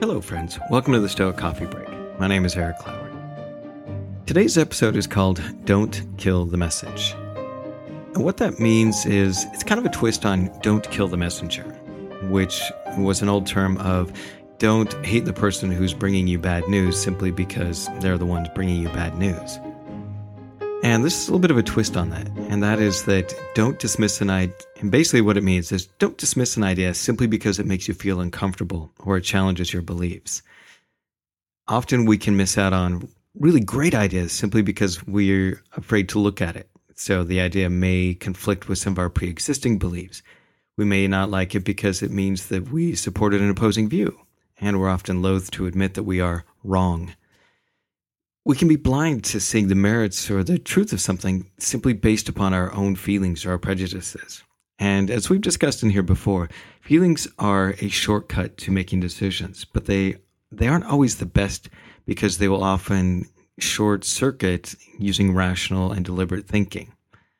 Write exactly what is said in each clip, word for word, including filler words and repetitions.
Hello, friends. Welcome to the Stoic Coffee Break. My name is Eric Cloward. Today's episode is called Don't Kill the Message. And what that means is it's kind of a twist on don't kill the messenger, which was an old term of don't hate the person who's bringing you bad news simply because they're the ones bringing you bad news. And this is a little bit of a twist on that, and that is that don't dismiss an idea. And basically what it means is don't dismiss an idea simply because it makes you feel uncomfortable or it challenges your beliefs. Often we can miss out on really great ideas simply because we're afraid to look at it. So the idea may conflict with some of our pre-existing beliefs. We may not like it because it means that we supported an opposing view, and we're often loath to admit that we are wrong. We can be blind to seeing the merits or the truth of something simply based upon our own feelings or our prejudices. And as we've discussed in here before, feelings are a shortcut to making decisions, but they they aren't always the best because they will often short-circuit using rational and deliberate thinking.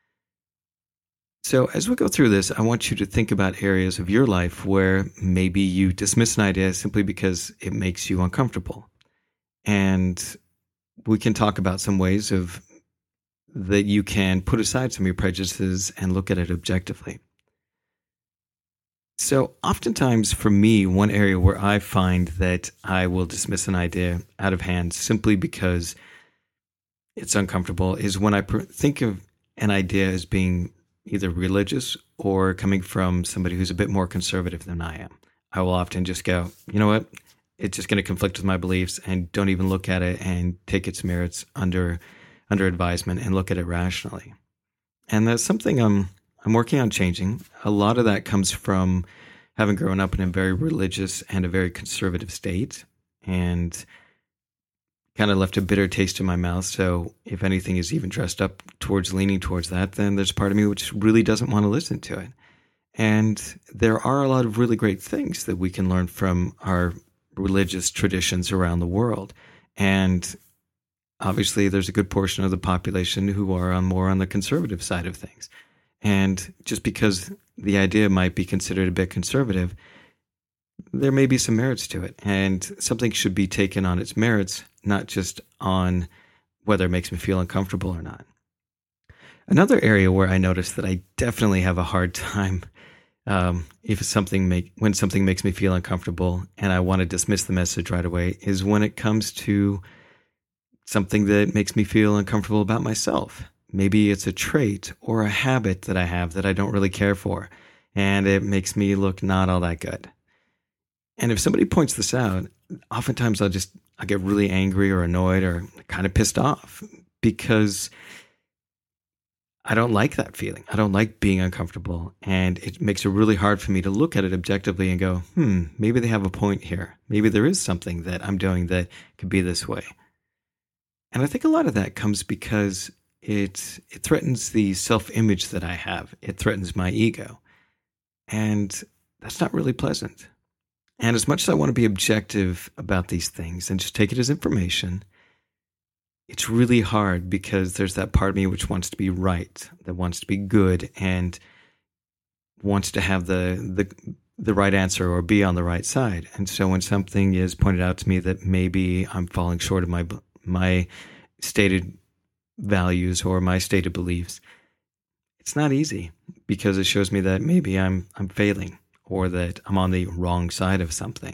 So as we go through this, I want you to think about areas of your life where maybe you dismiss an idea simply because it makes you uncomfortable. And we can talk about some ways of that you can put aside some of your prejudices and look at it objectively. So oftentimes for me, one area where I find that I will dismiss an idea out of hand simply because it's uncomfortable is when I per- think of an idea as being either religious or coming from somebody who's a bit more conservative than I am. I will often just go, you know what? It's just going to conflict with my beliefs, and don't even look at it and take its merits under under advisement and look at it rationally. And that's something I'm I'm working on changing. A lot of that comes from having grown up in a very religious and a very conservative state, and kind of left a bitter taste in my mouth. So if anything is even dressed up towards leaning towards that, then there's part of me which really doesn't want to listen to it. And there are a lot of really great things that we can learn from our religious traditions around the world. And obviously there's a good portion of the population who are on more on the conservative side of things. And just because the idea might be considered a bit conservative, there may be some merits to it. And something should be taken on its merits, not just on whether it makes me feel uncomfortable or not. Another area where I notice that I definitely have a hard time Um, if something make when something makes me feel uncomfortable and I want to dismiss the message right away is when it comes to something that makes me feel uncomfortable about myself. Maybe it's a trait or a habit that I have that I don't really care for, and it makes me look not all that good. And if somebody points this out, oftentimes I'll just I get really angry or annoyed or kind of pissed off because I don't like that feeling. I don't like being uncomfortable. And it makes it really hard for me to look at it objectively and go, hmm, maybe they have a point here. Maybe there is something that I'm doing that could be this way. And I think a lot of that comes because it it threatens the self-image that I have. It threatens my ego. And that's not really pleasant. And as much as I want to be objective about these things and just take it as information, it's really hard because there's that part of me which wants to be right, that wants to be good, and wants to have the the the right answer or be on the right side. And so when something is pointed out to me that maybe I'm falling short of my my stated values or my stated beliefs, it's not easy because it shows me that maybe I'm I'm failing or that I'm on the wrong side of something.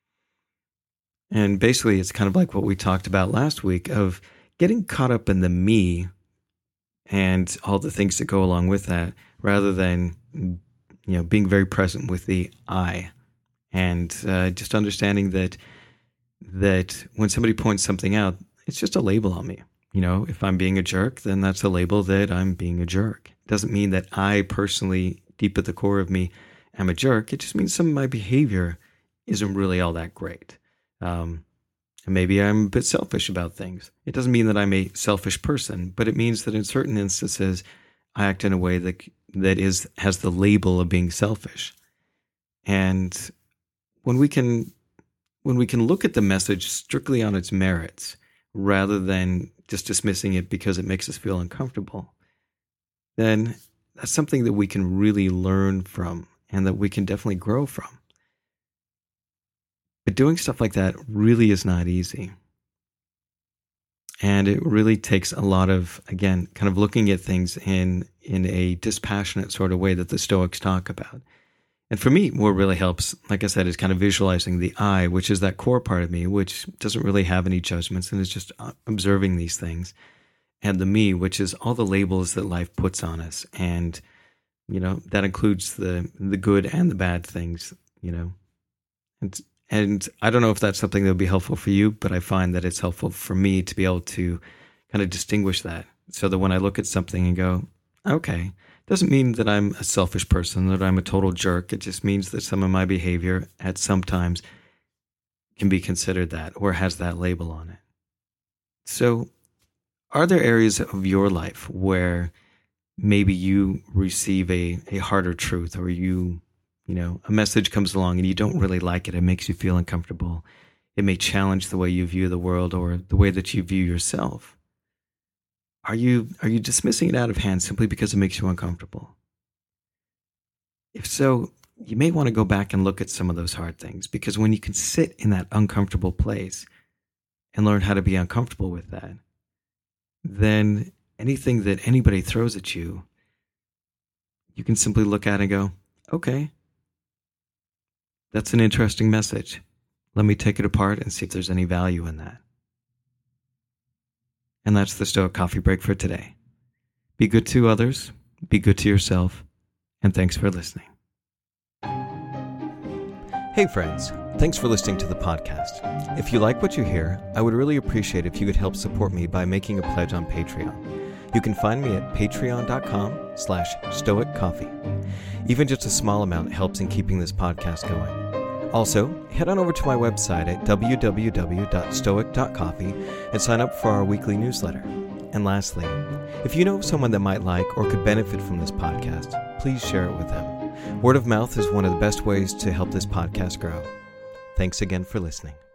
And basically, it's kind of like what we talked about last week of getting caught up in the me and all the things that go along with that, rather than, you know, being very present with the I, and uh, just understanding that that when somebody points something out, it's just a label on me. You know, if I'm being a jerk, then that's a label that I'm being a jerk. It doesn't mean that I personally, deep at the core of me, am a jerk. It just means some of my behavior isn't really all that great. Um, And maybe I'm a bit selfish about things. It doesn't mean that I'm a selfish person, but it means that in certain instances, I act in a way that that is has the label of being selfish. And when we can when we can look at the message strictly on its merits, rather than just dismissing it because it makes us feel uncomfortable, then that's something that we can really learn from and that we can definitely grow from. But doing stuff like that really is not easy. And it really takes a lot of, again, kind of looking at things in, in a dispassionate sort of way that the Stoics talk about. And for me, what really helps, like I said, is kind of visualizing the I, which is that core part of me, which doesn't really have any judgments and is just observing these things. And the me, which is all the labels that life puts on us. And, you know, that includes the the good and the bad things, you know. And And I don't know if that's something that would be helpful for you, but I find that it's helpful for me to be able to kind of distinguish that so that when I look at something and go, okay, doesn't mean that I'm a selfish person, that I'm a total jerk. It just means that some of my behavior at some times can be considered that or has that label on it. So are there areas of your life where maybe you receive a, a harder truth or you You know, a message comes along and you don't really like it. It makes you feel uncomfortable. It may challenge the way you view the world or the way that you view yourself. Are you are you dismissing it out of hand simply because it makes you uncomfortable? If so, you may want to go back and look at some of those hard things, because when you can sit in that uncomfortable place and learn how to be uncomfortable with that, then anything that anybody throws at you, you can simply look at and go, okay, that's an interesting message. Let me take it apart and see if there's any value in that. And that's the Stoic Coffee Break for today. Be good to others, be good to yourself, and thanks for listening. Hey friends, thanks for listening to the podcast. If you like what you hear, I would really appreciate if you could help support me by making a pledge on Patreon. You can find me at patreon.com slash stoic coffee. Even just a small amount helps in keeping this podcast going. Also, head on over to my website at w w w dot stoic dot coffee and sign up for our weekly newsletter. And lastly, if you know of someone that might like or could benefit from this podcast, please share it with them. Word of mouth is one of the best ways to help this podcast grow. Thanks again for listening.